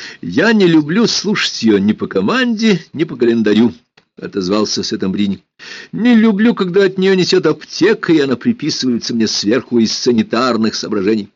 Я не люблю слушать ее ни по команде, ни по календарю, — отозвался Сеттембрини. Не люблю, когда от нее несет аптека, и она приписывается мне сверху из санитарных соображений.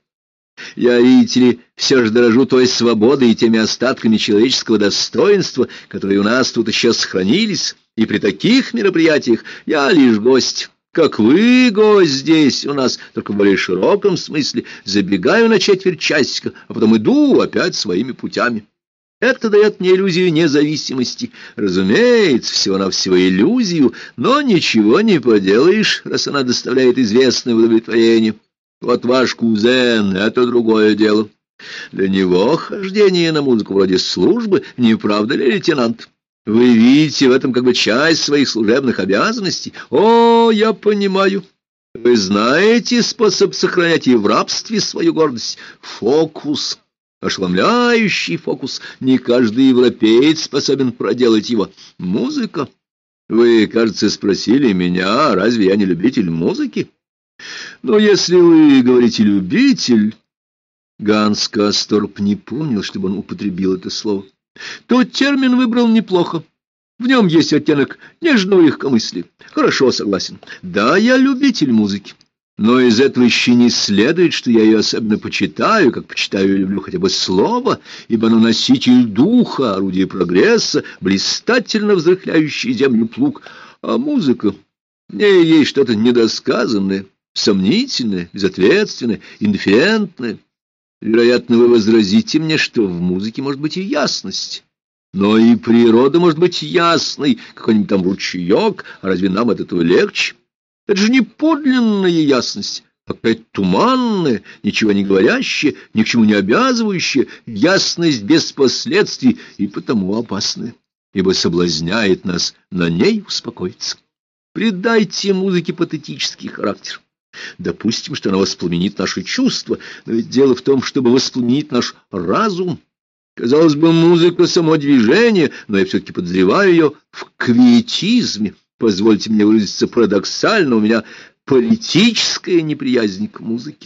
Я, видите ли, все же дорожу той свободой и теми остатками человеческого достоинства, которые у нас тут еще сохранились, и при таких мероприятиях я лишь гость. Как вы, гость здесь у нас, только в более широком смысле, забегаю на четверть часика, а потом иду опять своими путями. Это дает мне иллюзию независимости. Разумеется, всего-навсего иллюзию, но ничего не поделаешь, раз она доставляет известное удовлетворение. Вот ваш кузен — это другое дело. Для него хождение на музыку вроде службы, не правда ли, лейтенант? Вы видите в этом как бы часть своих служебных обязанностей. О, я понимаю. Вы знаете способ сохранять и в рабстве свою гордость. Фокус. Ошеломляющий фокус. Не каждый европеец способен проделать его. Музыка. Вы, кажется, спросили меня, разве я не любитель музыки? Но если вы говорите «любитель», Ганс Касторп не помнил, чтобы он употребил это слово, то термин выбрал неплохо. В нем есть оттенок нежного легкомыслия. Хорошо, согласен. Да, я любитель музыки. Но из этого еще не следует, что я ее особенно почитаю, как почитаю и люблю хотя бы слово, ибо оно носитель духа, орудие прогресса, блистательно взрыхляющий землю плуг. А музыка, в ней есть что-то недосказанное, сомнительное, безответственное, индифферентное. Вероятно, вы возразите мне, что в музыке может быть и ясность. Но и природа может быть ясной, какой-нибудь там ручеек, а разве нам от этого легче? Это же не подлинная ясность, а какая-то туманная, ничего не говорящая, ни к чему не обязывающая, ясность без последствий и потому опасная, ибо соблазняет нас на ней успокоиться. Придайте музыке патетический характер. Допустим, что она воспламенит наши чувства, но ведь дело в том, чтобы воспламенить наш разум. Казалось бы, музыка — само движение, но я все-таки подозреваю ее в квиетизме. Позвольте мне выразиться парадоксально, у меня политическая неприязнь к музыке.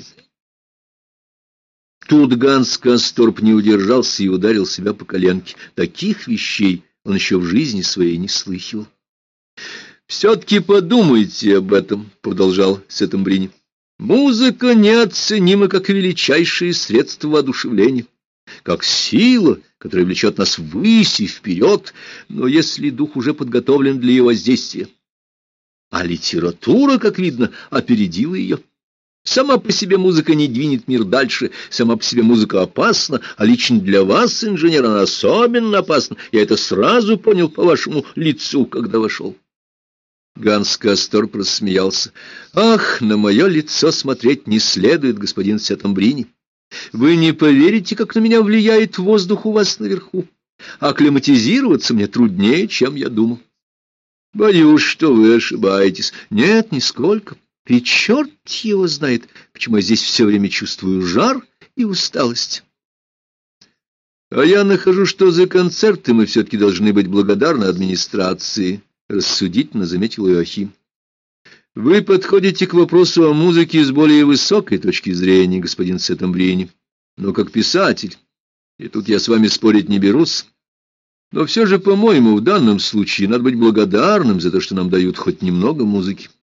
Тут Ганс Касторп не удержался и ударил себя по коленке. Таких вещей он еще в жизни своей не слыхивал. «Все-таки подумайте об этом», — продолжал Сеттембрини. «Музыка неоценима как величайшее средство воодушевления, как сила, которая влечет нас ввысь и вперед, но если дух уже подготовлен для ее воздействия. А литература, как видно, опередила ее. Сама по себе музыка не двинет мир дальше, сама по себе музыка опасна, а лично для вас, инженер, она особенно опасна. Я это сразу понял по вашему лицу, когда вошел». Ганс Касторп рассмеялся. «Ах, на мое лицо смотреть не следует, господин Сеттембрини. Вы не поверите, как на меня влияет воздух у вас наверху. Акклиматизироваться мне труднее, чем я думал». «Боюсь, что вы ошибаетесь». «Нет, нисколько. И черт его знает, почему я здесь все время чувствую жар и усталость». «А я нахожу, что за концерты мы все-таки должны быть благодарны администрации», — рассудительно заметил Иоахим. «Вы подходите к вопросу о музыке с более высокой точки зрения, господин Сеттембрини, но как писатель, и тут я с вами спорить не берусь, но все же, по-моему, в данном случае надо быть благодарным за то, что нам дают хоть немного музыки.